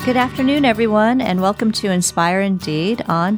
Good afternoon, everyone, and welcome to Inspire Indeed on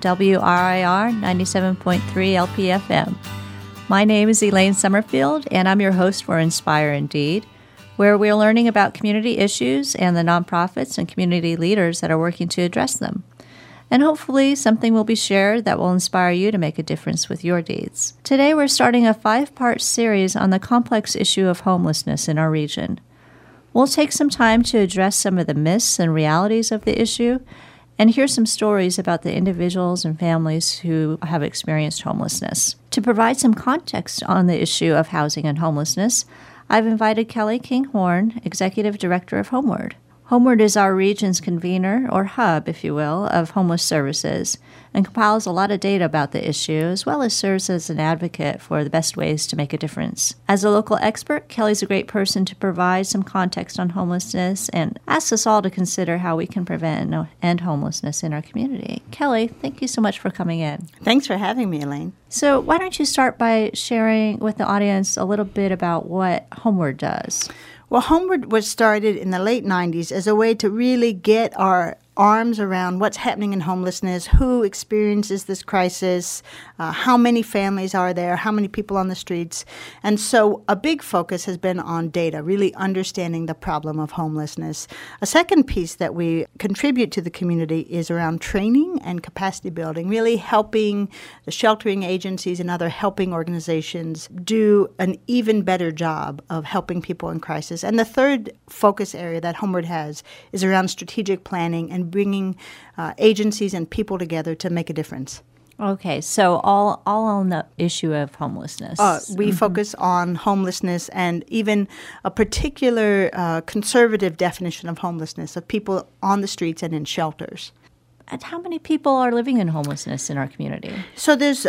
WRIR 97.3 LPFM. My name is Elaine Summerfield, and I'm your host for Inspire Indeed, where we're learning about community issues and the nonprofits and community leaders that are working to address them. And hopefully something will be shared that will inspire you to make a difference with your deeds. Today we're starting a 5-part series on the complex issue of homelessness in our region. We'll take some time to address some of the myths and realities of the issue and hear some stories about the individuals and families who have experienced homelessness. To provide some context on the issue of housing and homelessness, I've invited Kelly Kinghorn, Executive Director of Homeward. Homeward is our region's convener, or hub, if you will, of homeless services, and compiles a lot of data about the issue, as well as serves as an advocate for the best ways to make a difference. As a local expert, Kelly's a great person to provide some context on homelessness and asks us all to consider how we can prevent and end homelessness in our community. Kelly, thank you so much for coming in. Thanks for having me, Elaine. So why don't you start by sharing with the audience a little bit about what Homeward does? Well, Homeward was started in the late 90s as a way to really get our arms around what's happening in homelessness, who experiences this crisis, how many families are there, how many people on the streets. And so a big focus has been on data, really understanding the problem of homelessness. A second piece that we contribute to the community is around training and capacity building, really helping the sheltering agencies and other helping organizations do an even better job of helping people in crisis. And the third focus area that Homeward has is around strategic planning and bringing agencies and people together to make a difference. Okay, so all on the issue of homelessness. We focus on homelessness and even a particular conservative definition of homelessness, of people on the streets and in shelters. And how many people are living in homelessness in our community? So there's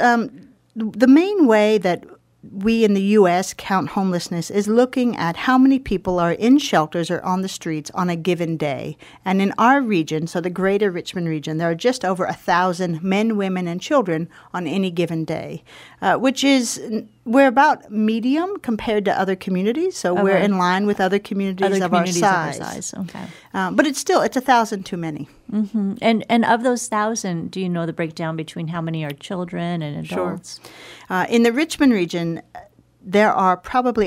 the main way that we in the U.S. count homelessness is looking at how many people are in shelters or on the streets on a given day. And in our region, so the greater Richmond region, there are just over 1,000 men, women, and children on any given day, which is, we're about medium compared to other communities. So we're in line with other communities of our size. Okay. But it's 1,000 too many. Mm-hmm. And of those 1,000, do you know the breakdown between how many are children and adults? Sure. In the Richmond region, there are probably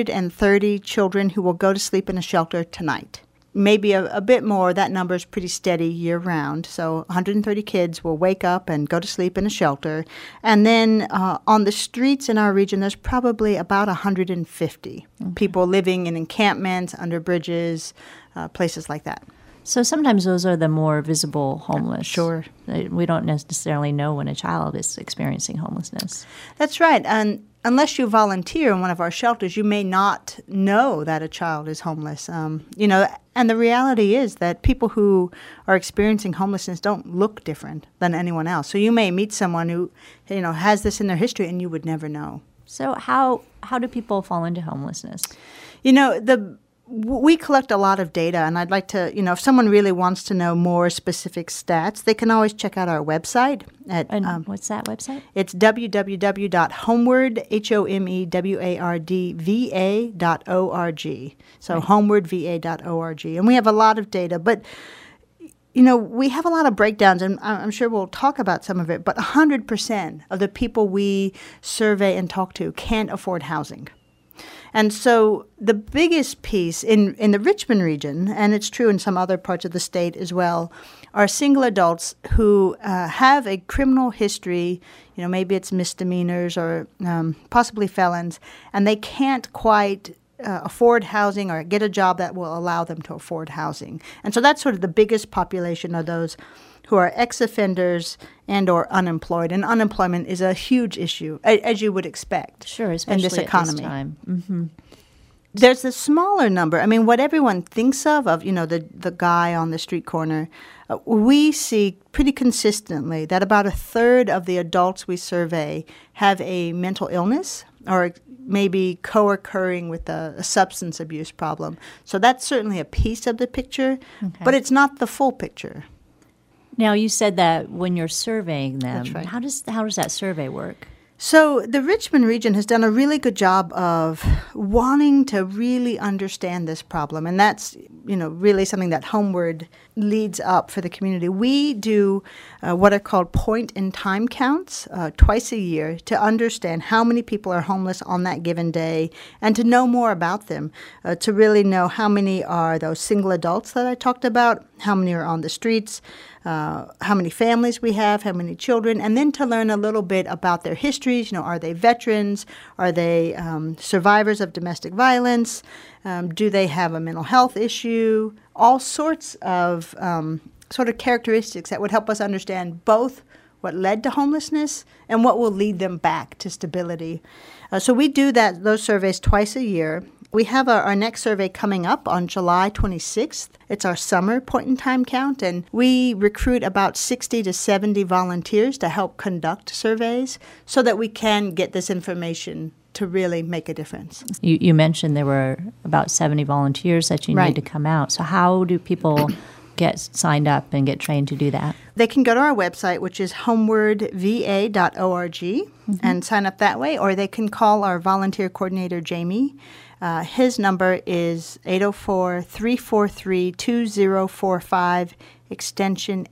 130 children who will go to sleep in a shelter tonight. Maybe a bit more. That number is pretty steady year-round. So 130 kids will wake up and go to sleep in a shelter. And then on the streets in our region, there's probably about 150 people living in encampments, under bridges, places like that. So sometimes those are the more visible homeless. Sure. We don't necessarily know when a child is experiencing homelessness. That's right. And unless you volunteer in one of our shelters, you may not know that a child is homeless. And the reality is that people who are experiencing homelessness don't look different than anyone else. So you may meet someone who, has this in their history and you would never know. So how do people fall into homelessness? We collect a lot of data, and I'd like to, if someone really wants to know more specific stats, they can always check out our website. And what's that website? It's www.homewardvA.org. So right. homewardva.org. And we have a lot of data, but we have a lot of breakdowns, and I'm sure we'll talk about some of it, but 100% of the people we survey and talk to can't afford housing. And so the biggest piece in the Richmond region, and it's true in some other parts of the state as well, are single adults who have a criminal history, maybe it's misdemeanors or possibly felons, and they can't quite afford housing or get a job that will allow them to afford housing. And so that's sort of the biggest population of those who are ex-offenders and or unemployed. And unemployment is a huge issue, as you would expect. Sure, especially in this economy. At this time. Mm-hmm. There's a smaller number. I mean, what everyone thinks of the guy on the street corner, we see pretty consistently that about a third of the adults we survey have a mental illness or maybe co-occurring with a substance abuse problem. So that's certainly a piece of the picture, but it's not the full picture. Now, you said that when you're surveying them, That's right. How does that survey work? So the Richmond region has done a really good job of wanting to really understand this problem, and that's, really something that Homeward leads up for the community. We do what are called point-in-time counts twice a year to understand how many people are homeless on that given day and to know more about them, to really know how many are those single adults that I talked about, how many are on the streets, how many families we have, how many children, and then to learn a little bit about their histories. Are they veterans? Are they survivors of domestic violence? Do they have a mental health issue? All sorts of sort of characteristics that would help us understand both what led to homelessness and what will lead them back to stability. So we do those surveys twice a year. We have our next survey coming up on July 26th. It's our summer point-in-time count, and we recruit about 60 to 70 volunteers to help conduct surveys so that we can get this information to really make a difference. You mentioned there were about 70 volunteers that you need to come out. So how do people get signed up and get trained to do that? They can go to our website, which is homewardva.org, and sign up that way, or they can call our volunteer coordinator, Jamie. His number is 804-343-2045, extension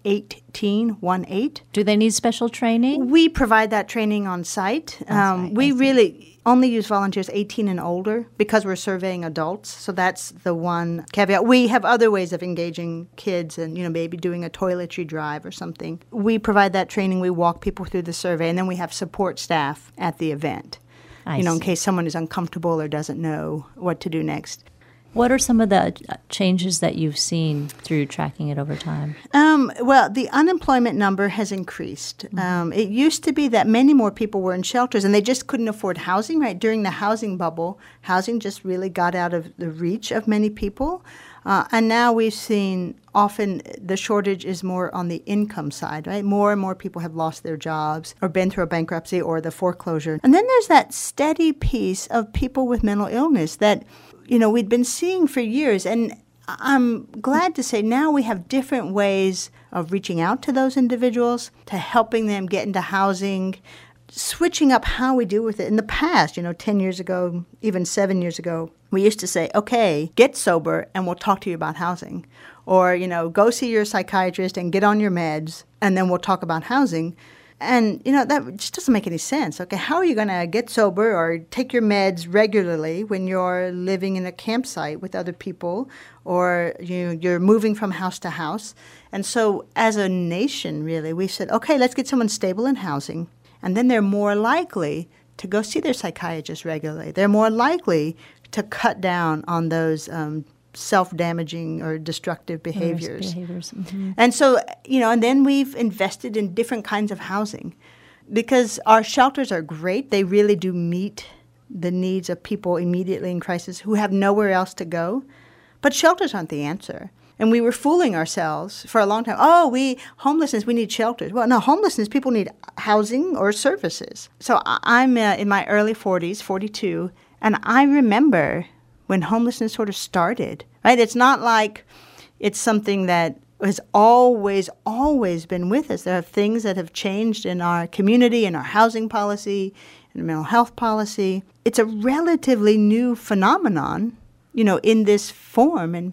1818. Do they need special training? We provide that training on site. We really only use volunteers 18 and older because we're surveying adults. So that's the one caveat. We have other ways of engaging kids and, maybe doing a toiletry drive or something. We provide that training. We walk people through the survey, and then we have support staff at the event. In case someone is uncomfortable or doesn't know what to do next. What are some of the changes that you've seen through tracking it over time? Well, the unemployment number has increased. It used to be that many more people were in shelters, and they just couldn't afford housing, right? During the housing bubble, housing just really got out of the reach of many people. And now we've seen often the shortage is more on the income side, right? More and more people have lost their jobs or been through a bankruptcy or the foreclosure. And then there's that steady piece of people with mental illness that, we'd been seeing for years. And I'm glad to say now we have different ways of reaching out to those individuals, to helping them get into housing, switching up how we deal with it. In the past, 10 years ago, even 7 years ago, we used to say, okay, get sober and we'll talk to you about housing. Or, go see your psychiatrist and get on your meds and then we'll talk about housing. And, that just doesn't make any sense. Okay, how are you going to get sober or take your meds regularly when you're living in a campsite with other people or you're moving from house to house? And so as a nation, really, we said, okay, let's get someone stable in housing. And then they're more likely to go see their psychiatrist regularly. They're more likely to cut down on those self-damaging or destructive behaviors. And so, and then we've invested in different kinds of housing because our shelters are great. They really do meet the needs of people immediately in crisis who have nowhere else to go. But shelters aren't the answer. And we were fooling ourselves for a long time. Homelessness, we need shelters. Well, no, homelessness, people need housing or services. So I'm in my early 40s, 42, and I remember when homelessness sort of started, right? It's not like it's something that has always been with us. There are things that have changed in our community, in our housing policy, in mental health policy. It's a relatively new phenomenon, in this form. And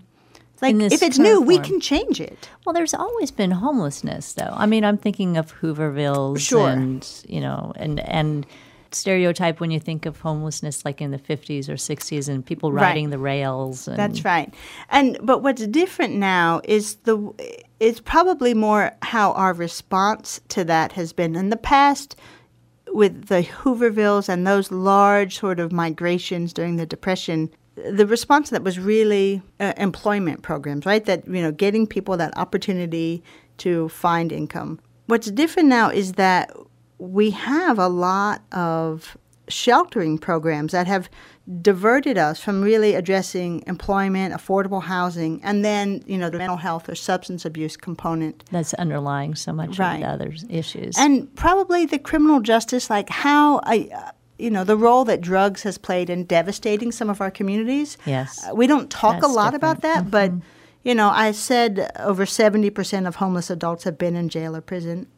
if it's new, we can change it. Well, there's always been homelessness, though. I mean, I'm thinking of Hoovervilles and stereotype when you think of homelessness like in the 50s or 60s and people riding the rails. That's right. But what's different now is it's probably more how our response to that has been. In the past, with the Hoovervilles and those large sort of migrations during the Depression, the response to that was really employment programs, right? That, getting people that opportunity to find income. What's different now is that we have a lot of sheltering programs that have diverted us from really addressing employment, affordable housing, and then, the mental health or substance abuse component. That's underlying so much of the other issues. And probably the criminal justice, like how the role that drugs has played in devastating some of our communities. Yes. We don't talk a lot about that, but, I said over 70% of homeless adults have been in jail or prison.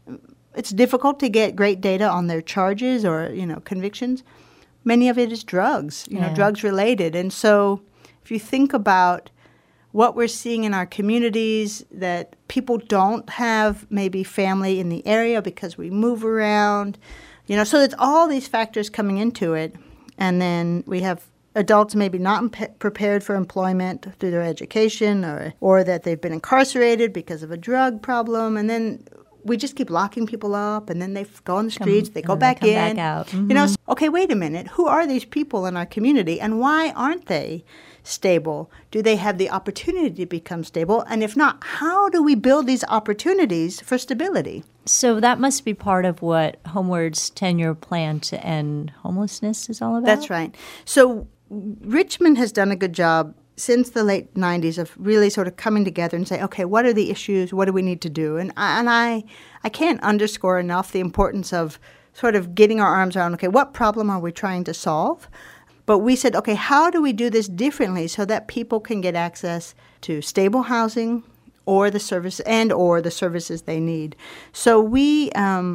it's difficult to get great data on their charges or, convictions. Many of it is drugs, drugs related. And so if you think about what we're seeing in our communities, that people don't have maybe family in the area because we move around, so it's all these factors coming into it. And then we have adults maybe not prepared for employment through their education or that they've been incarcerated because of a drug problem. And then we just keep locking people up, and then they go on the streets, they go back in. Back out. Mm-hmm. So, okay, wait a minute. Who are these people in our community, and why aren't they stable? Do they have the opportunity to become stable? And if not, how do we build these opportunities for stability? So that must be part of what Homeward's 10-year plan to end homelessness is all about? That's right. So Richmond has done a good job since the late 90s of really sort of coming together and say, okay, what are the issues? What do we need to do? And I can't underscore enough the importance of sort of getting our arms around, okay, what problem are we trying to solve? But we said, okay, how do we do this differently so that people can get access to stable housing or the service or the services they need? So we,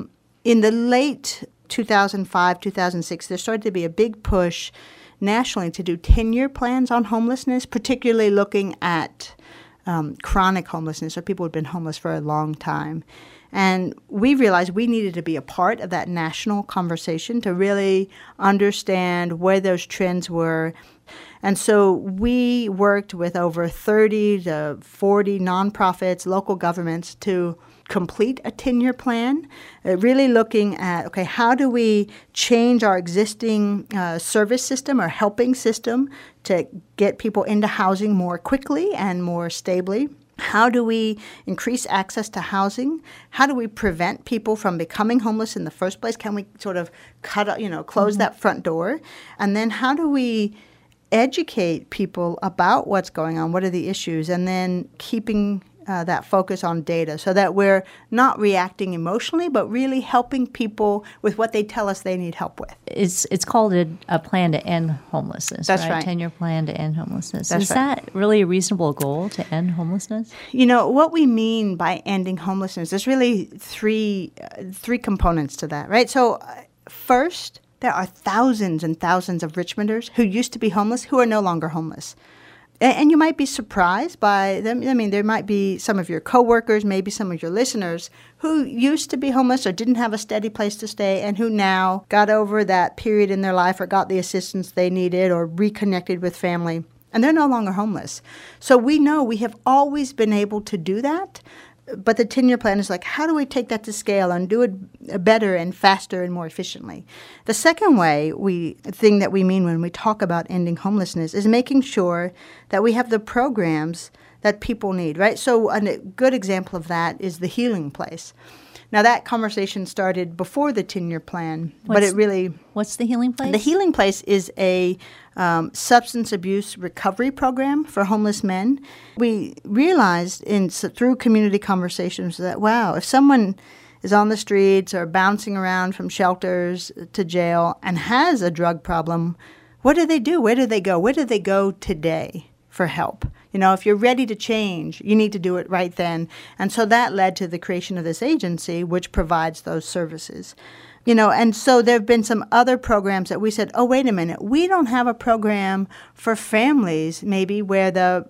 in the late 2005, 2006, there started to be a big push nationally to do 10-year plans on homelessness, particularly looking at chronic homelessness, so people who had been homeless for a long time. And we realized we needed to be a part of that national conversation to really understand where those trends were. And so we worked with over 30 to 40 nonprofits, local governments to complete a 10-year plan, really looking at, okay, how do we change our existing service system or helping system to get people into housing more quickly and more stably? How do we increase access to housing? How do we prevent people from becoming homeless in the first place? Can we sort of close that front door? And then how do we educate people about what's going on? What are the issues? And then keeping that focus on data so that we're not reacting emotionally, but really helping people with what they tell us they need help with. It's called a plan to end homelessness, That's right. 10-year plan to end homelessness. That's Is right. that really a reasonable goal, to end homelessness? What we mean by ending homelessness, there's really three components to that, right? So first, there are thousands and thousands of Richmonders who used to be homeless who are no longer homeless. And you might be surprised by them. I mean, there might be some of your coworkers, maybe some of your listeners who used to be homeless or didn't have a steady place to stay and who now got over that period in their life or got the assistance they needed or reconnected with family. And they're no longer homeless. So we know we have always been able to do that. But the 10-year plan is like, how do we take that to scale and do it better and faster and more efficiently? The second thing that we mean when we talk about ending homelessness is making sure that we have the programs that people need, right? So a good example of that is the Healing Place. Now, that conversation started before the 10-year plan, but it really... What's the Healing Place? The Healing Place is a substance abuse recovery program for homeless men. We realized through community conversations that, wow, if someone is on the streets or bouncing around from shelters to jail and has a drug problem, what do they do? Where do they go? Where do they go today for help? If you're ready to change, you need to do it right then. And so that led to the creation of this agency, which provides those services. And so there have been some other programs that we said, oh, wait a minute, we don't have a program for families maybe where the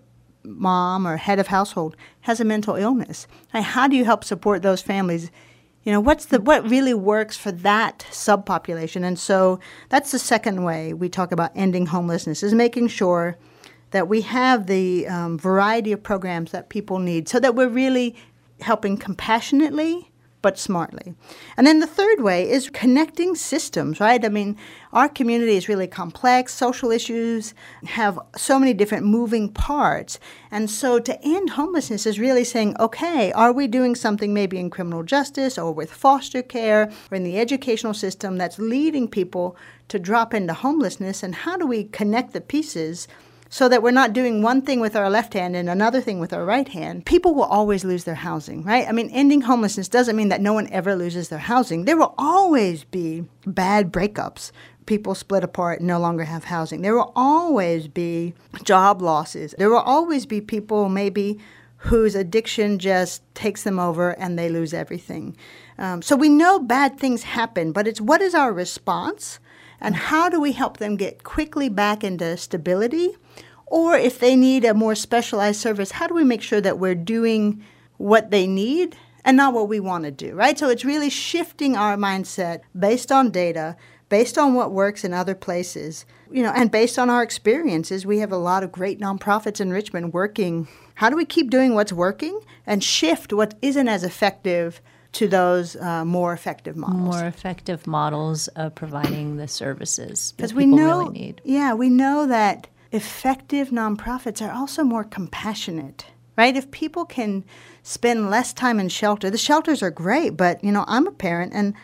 mom or head of household has a mental illness. How do you help support those families? What really works for that subpopulation? And so that's the second way we talk about ending homelessness, is making sure that we have the variety of programs that people need so that we're really helping compassionately but smartly. And then the third way is connecting systems, right? I mean, our community is really complex. Social issues have so many different moving parts. And so to end homelessness is really saying, okay, are we doing something maybe in criminal justice or with foster care or in the educational system that's leading people to drop into homelessness? And how do we connect the pieces so that we're not doing one thing with our left hand and another thing with our right hand? People will always lose their housing, right? I mean, ending homelessness doesn't mean that no one ever loses their housing. There will always be bad breakups. People split apart and no longer have housing. There will always be job losses. There will always be people maybe whose addiction just takes them over and they lose everything. So we know bad things happen, but it's what is our response and how do we help them get quickly back into stability? Or if they need a more specialized service, how do we make sure that we're doing what they need and not what we want to do, right? So it's really shifting our mindset based on data, based on what works in other places, and based on our experiences. We have a lot of great nonprofits in Richmond working. How do we keep doing what's working and shift what isn't as effective to those more effective models? More effective models of providing the services that we people know, really need. Yeah, we know that effective nonprofits are also more compassionate, right? If people can spend less time in shelter, the shelters are great, but, I'm a parent and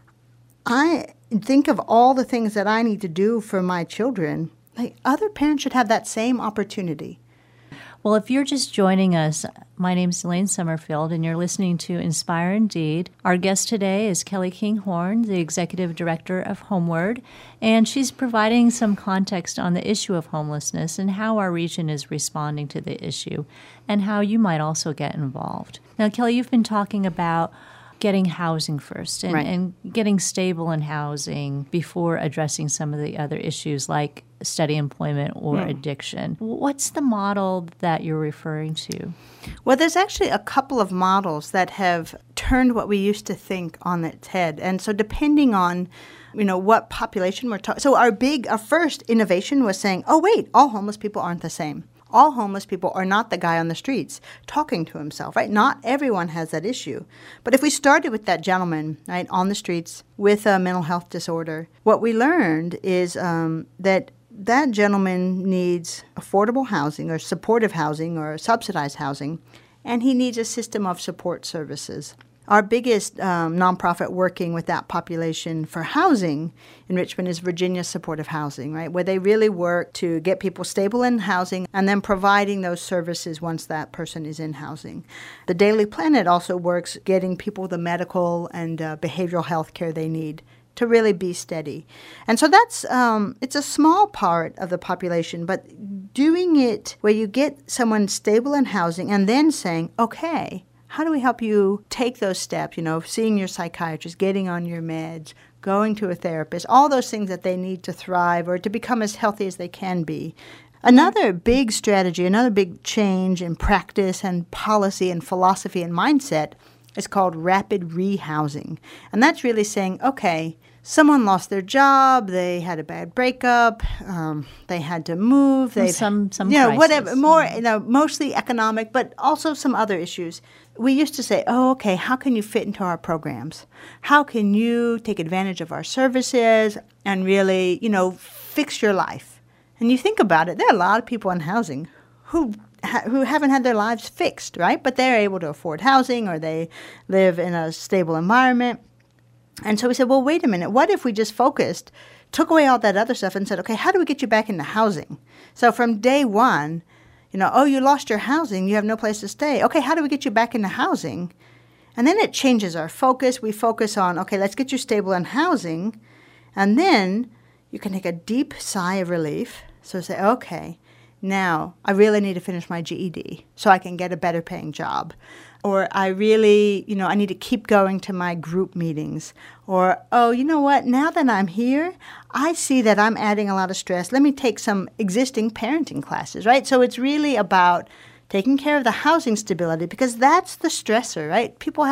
I think of all the things that I need to do for my children. Like, other parents should have that same opportunity. Well, if you're just joining us, my name's Elaine Summerfield, and you're listening to Inspire Indeed. Our guest today is Kelly Kinghorn, the Executive Director of Homeward, and she's providing some context on the issue of homelessness and how our region is responding to the issue and how you might also get involved. Now, Kelly, you've been talking about getting housing first and getting stable in housing before addressing some of the other issues like steady employment or addiction. What's the model that you're referring to? Well, there's actually a couple of models that have turned what we used to think on its head. And so depending on what population we're talking. So our first innovation was saying, oh, wait, all homeless people aren't the same. All homeless people are not the guy on the streets talking to himself, right? Not everyone has that issue. But if we started with that gentleman, right, on the streets with a mental health disorder, what we learned is that gentleman needs affordable housing or supportive housing or subsidized housing, and he needs a system of support services. Our biggest nonprofit working with that population for housing in Richmond is Virginia Supportive Housing, right, where they really work to get people stable in housing and then providing those services once that person is in housing. The Daily Planet also works getting people the medical and behavioral health care they need to really be steady. And so that's it's a small part of the population, but doing it where you get someone stable in housing and then saying, okay, how do we help you take those steps, seeing your psychiatrist, getting on your meds, going to a therapist, all those things that they need to thrive or to become as healthy as they can be. Another big strategy, another big change in practice and policy and philosophy and mindset is called rapid rehousing. And that's really saying, okay, someone lost their job, they had a bad breakup, they had to move, some whatever, more, mostly economic, but also some other issues. We used to say, oh, okay, how can you fit into our programs? How can you take advantage of our services and really, fix your life? And you think about it, there are a lot of people in housing who haven't had their lives fixed, right? But they're able to afford housing or they live in a stable environment. And so we said, well, wait a minute. What if we just took away all that other stuff and said, okay, how do we get you back into housing? So from day one, oh, you lost your housing. You have no place to stay. Okay, how do we get you back into housing? And then it changes our focus. We focus on, okay, let's get you stable in housing. And then you can take a deep sigh of relief. So say, okay, now I really need to finish my GED so I can get a better paying job. Or I really, I need to keep going to my group meetings. Or, oh, you know what? Now that I'm here, I see that I'm adding a lot of stress. Let me take some existing parenting classes, right? So it's really about taking care of the housing stability because that's the stressor, right? People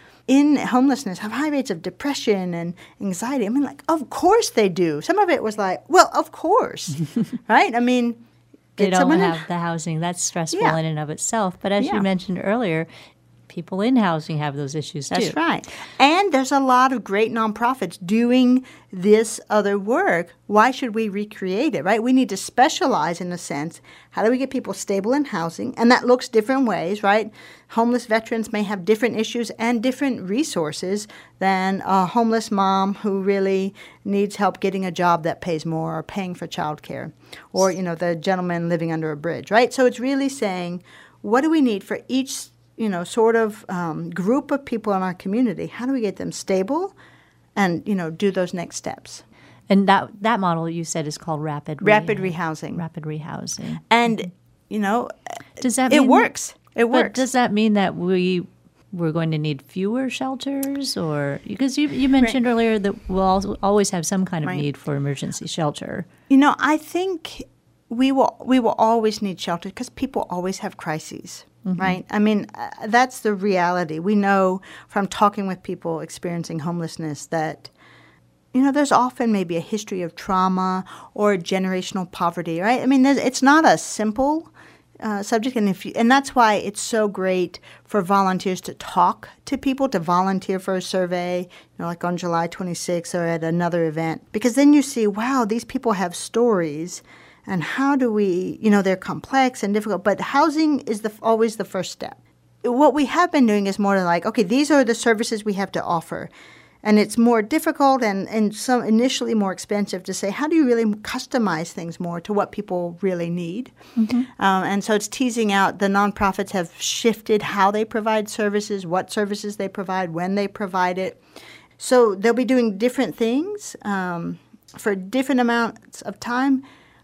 in homelessness have high rates of depression and anxiety. I mean, of course they do. Some of it was like, well, of course, right? I mean, they don't have the housing. That's stressful in and of itself. But as you mentioned earlier, people in housing have those issues too. That's right. And there's a lot of great nonprofits doing this other work. Why should we recreate it, right? We need to specialize in a sense. How do we get people stable in housing? And that looks different ways, right? Homeless veterans may have different issues and different resources than a homeless mom who really needs help getting a job that pays more or paying for childcare, or, the gentleman living under a bridge, right? So it's really saying, what do we need for each sort of group of people in our community? How do we get them stable and, do those next steps? And that model you said is called rapid rehousing. Rapid rehousing. And, does that mean it works. It works. But does that mean that we we're going to need fewer shelters, or because you mentioned earlier that we'll always have some kind of need for emergency shelter. I think we will always need shelter because people always have crises, right? I mean, that's the reality. We know from talking with people experiencing homelessness that there's often maybe a history of trauma or generational poverty, right? I mean, it's not a simple subject, and that's why it's so great for volunteers to talk to people, to volunteer for a survey, like on July 26th or at another event, because then you see, wow, these people have stories, and how do we, they're complex and difficult, but housing is always the first step. What we have been doing is more like, okay, these are the services we have to offer. And it's more difficult and some initially more expensive to say, how do you really customize things more to what people really need? And so it's teasing out, the nonprofits have shifted how they provide services, what services they provide, when they provide it. So they'll be doing different things for different amounts of time.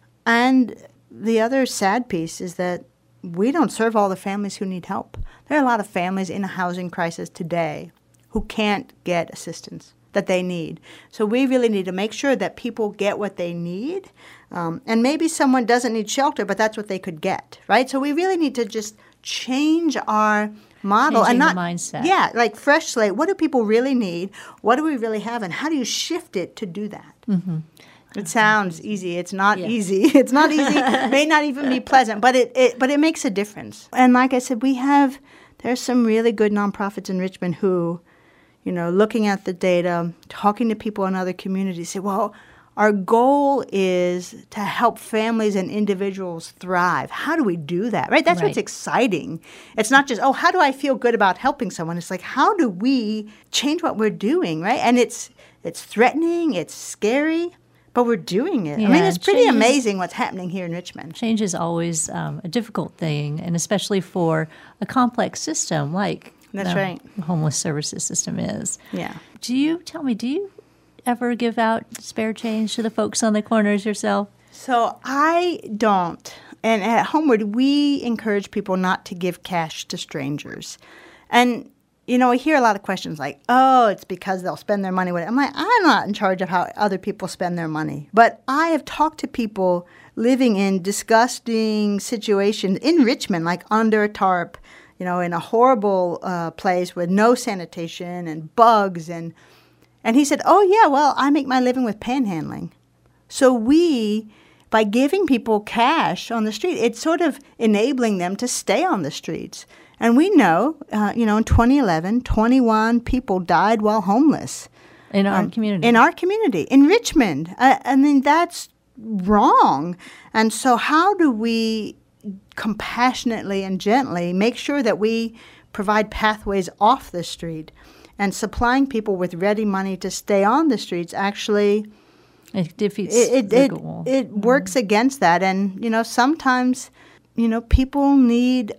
And the other sad piece is that we don't serve all the families who need help. There are a lot of families in a housing crisis today who can't get assistance that they need. So we really need to make sure that people get what they need. And maybe someone doesn't need shelter, but that's what they could get, right? So we really need to just change our model. Changing and not the mindset. Yeah, like fresh slate. What do people really need? What do we really have? And how do you shift it to do that? It sounds easy. It's not easy. It's not easy. It may not even be pleasant, but it makes a difference. And like I said, there's some really good nonprofits in Richmond who, looking at the data, talking to people in other communities, say, well, our goal is to help families and individuals thrive. How do we do that, right? That's what's exciting. It's not just, how do I feel good about helping someone? It's like, how do we change what we're doing, right? And it's threatening, it's scary, but we're doing it. I mean, it's pretty amazing what's happening here in Richmond. Change is always a difficult thing, and especially for a complex system like the homeless services system is. Yeah. Do you ever give out spare change to the folks on the corners yourself? So I don't. And at Homeward, we encourage people not to give cash to strangers. And, I hear a lot of questions like, it's because they'll spend their money with it. I'm like, I'm not in charge of how other people spend their money. But I have talked to people living in disgusting situations in Richmond, like under a tarp, in a horrible place with no sanitation and bugs. And he said, I make my living with panhandling. So by giving people cash on the street, it's sort of enabling them to stay on the streets. And we know, in 2011, 21 people died while homeless. In our community. In our community, in Richmond. I mean, that's wrong. And so how do we compassionately and gently make sure that we provide pathways off the street, and supplying people with ready money to stay on the streets actually it defeats the goal. It works against that. And sometimes people need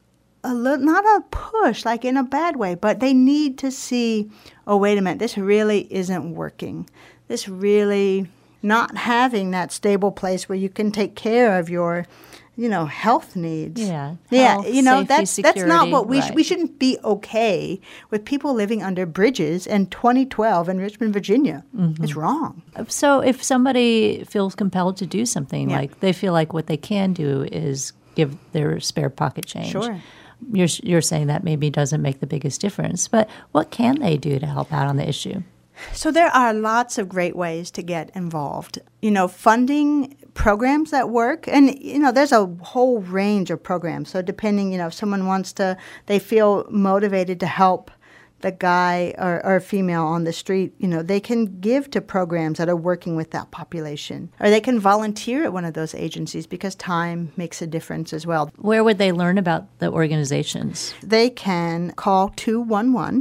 not a push like in a bad way, but they need to see, wait a minute, this really isn't working. This really not having that stable place where you can take care of your health needs. Health, that's security, not what we shouldn't be okay with people living under bridges in 2012 in Richmond, Virginia. It's wrong. So if somebody feels compelled to do something, like they feel like what they can do is give their spare pocket change. Sure. You're saying that maybe doesn't make the biggest difference, but what can they do to help out on the issue? So there are lots of great ways to get involved. Funding programs that work, and there's a whole range of programs. So depending, if someone they feel motivated to help the guy or female on the street, they can give to programs that are working with that population, or they can volunteer at one of those agencies because time makes a difference as well. Where would they learn about the organizations? They can call 211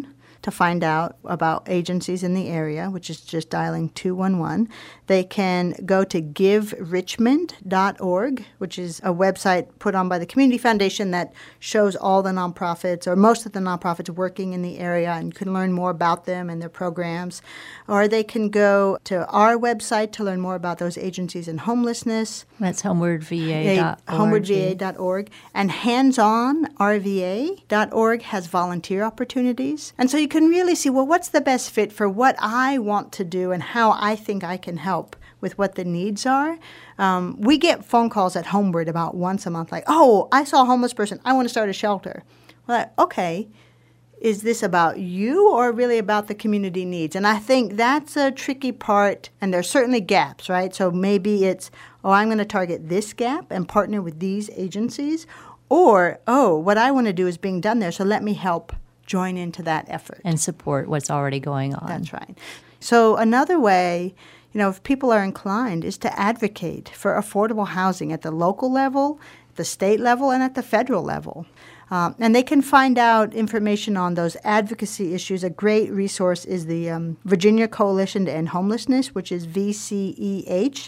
to find out about agencies in the area, which is just dialing 211. They can go to GiveRichmond.org, which is a website put on by the Community Foundation that shows all the nonprofits or most of the nonprofits working in the area, and you can learn more about them and their programs. Or they can go to our website to learn more about those agencies in homelessness. That's homewardva.org. homewardva.org. And handsonrva.org has volunteer opportunities. And so you can really see, well, what's the best fit for what I want to do and how I think I can help with what the needs are. We get phone calls at Homeward about once a month, like, oh, I saw a homeless person. I want to start a shelter. Well, like, okay, is this about you or really about the community needs? And I think that's a tricky part, and there's certainly gaps, right? So maybe it's, oh, I'm going to target this gap and partner with these agencies, or, oh, what I want to do is being done there, so let me help join into that effort. And support what's already going on. That's right. So another way, if people are inclined, is to advocate for affordable housing at the local level, the state level, and at the federal level. And they can find out information on those advocacy issues. A great resource is the Virginia Coalition to End Homelessness, which is vceh.org,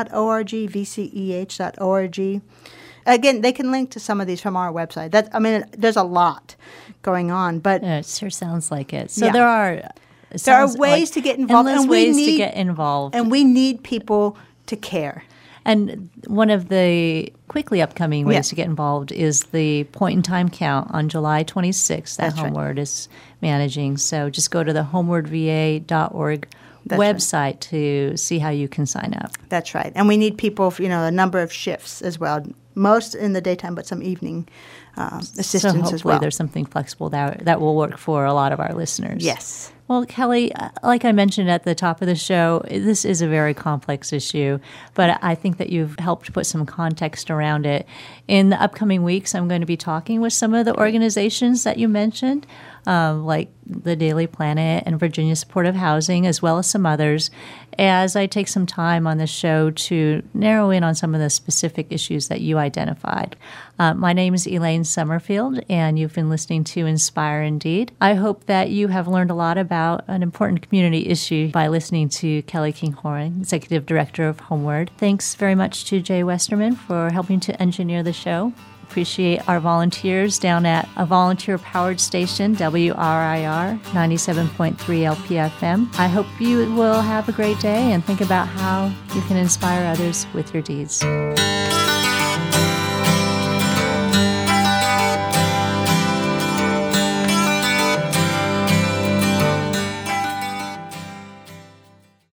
vceh.org. Again, they can link to some of these from our website. There's a lot going on, but it sure sounds like it. So yeah. There are ways to get involved, endless ways to get involved, and we need people to care. And one of the quickly upcoming ways to get involved is the point-in-time count on July 26th that Homeward is managing. So just go to the homewardva.org website to see how you can sign up. That's right. And we need people, a number of shifts as well, most in the daytime, but some evening assistance as well. So hopefully there's something flexible that will work for a lot of our listeners. Yes. Well, Kelly, like I mentioned at the top of the show, this is a very complex issue, but I think that you've helped put some context around it. In the upcoming weeks, I'm going to be talking with some of the organizations that you mentioned, like the Daily Planet and Virginia Supportive Housing, as well as some others, as I take some time on the show to narrow in on some of the specific issues that you identified. My name is Elaine Summerfield, and you've been listening to Inspire Indeed. I hope that you have learned a lot about an important community issue by listening to Kelly Kinghorn, Executive Director of Homeward. Thanks very much to Jay Westerman for helping to engineer the show. Appreciate our volunteers down at a volunteer-powered station, WRIR 97.3 LPFM. I hope you will have a great day and think about how you can inspire others with your deeds.